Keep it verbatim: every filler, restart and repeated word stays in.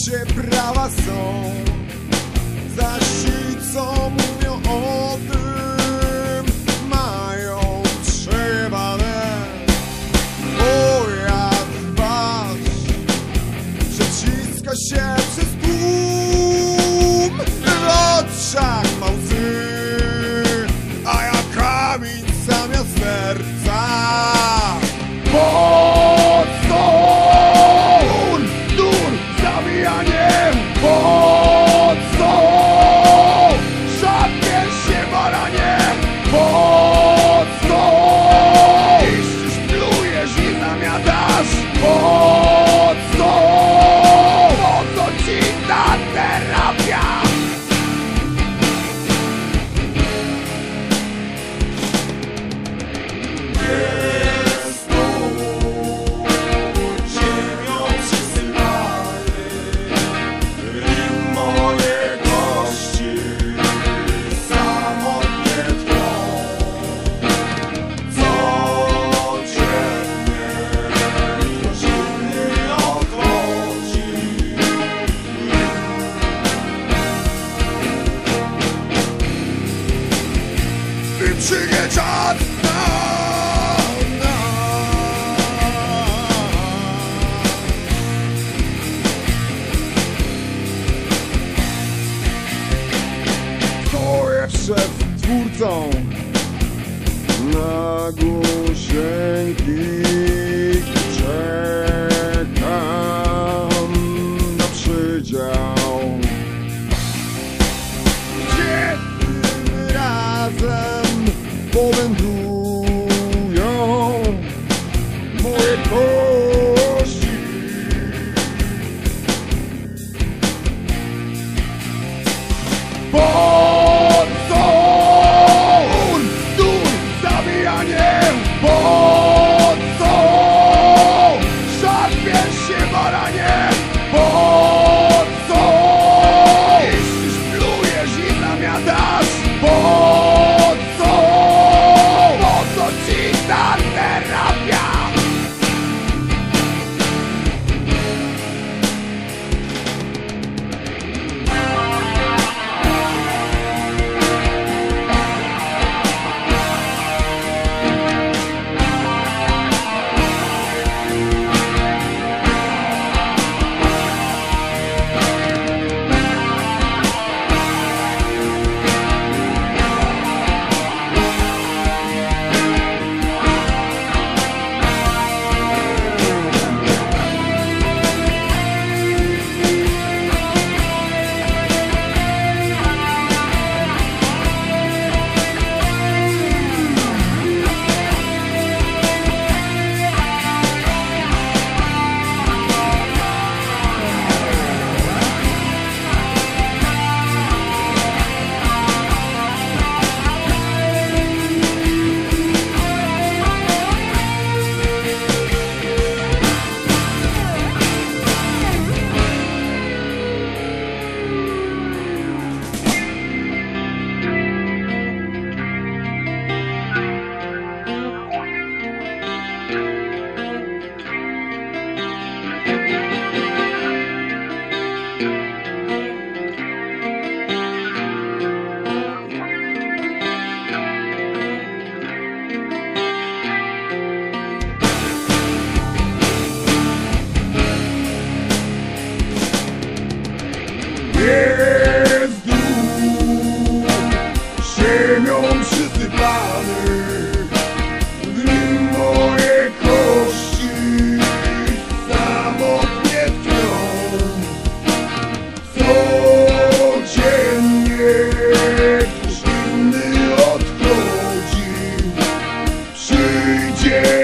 świecie prawa są, zaś ci, co mówią o tym, mają przejebane. Moja twarz przeciska się przez tłum, w oczach ma łzy, a ja kamień zamiast serca. Pod stoł, dur, zabijaniem. Pod stoł, szatniesz się baranie. Pod stoł, iścisz, plujesz i zamiatasz. Pod stoł, po co ci ta terapia? Przyjdzie czas na stoję przed twórcą na głosieńki, czekam na przydział. Gdzie tym razem powędrują moje kości? Pod stoł, dur, zabijaniem. Pod stoł, szarpiesz się baranie. Pod stoł, iścisz, plujesz i zamiatasz. Pod stoł, po co ci ta terapia? Jest dół, ziemią przysypany, w nim moje kości samotnie tkwią. Codziennie ktoś inny odchodzi, przyjdzie